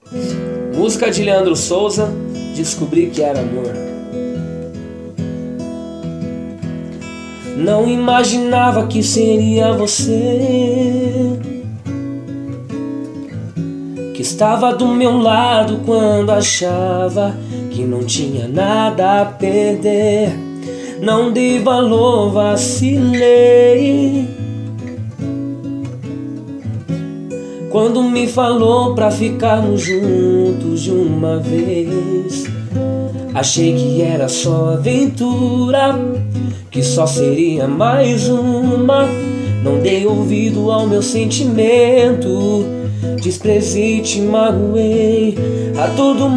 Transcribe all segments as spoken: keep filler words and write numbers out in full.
Música de Leandro Souza, Descobri que era amor. Não imaginava que seria você, que estava do meu lado quando achava que não tinha nada a perder. Não dei valor, vacilei quando me falou pra ficarmos juntos de uma vez. Achei que era só aventura, que só seria mais uma. Não dei ouvido ao meu sentimento, desprezei, te magoei a todo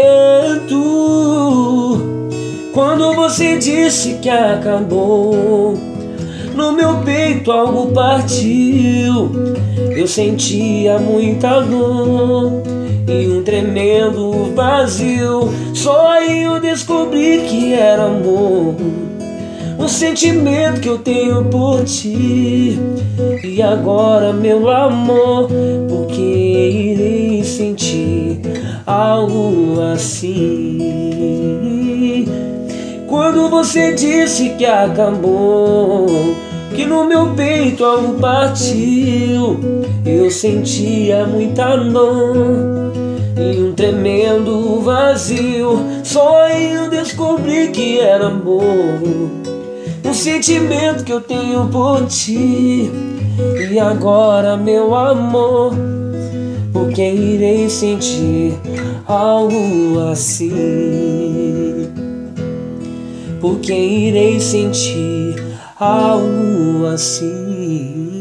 momento. Quando você disse que acabou, no meu peito algo partiu. Eu sentia muita dor e um tremendo vazio. Só aí eu descobri que era amor, um sentimento que eu tenho por ti. E agora, meu amor, por que irei sentir algo assim? Quando você disse que acabou, que no meu peito algo partiu, eu sentia muita dor e um tremendo vazio. Só aí eu descobri que era amor, um sentimento que eu tenho por ti. E agora, meu amor, por que irei sentir algo assim? Por que irei sentir algo assim?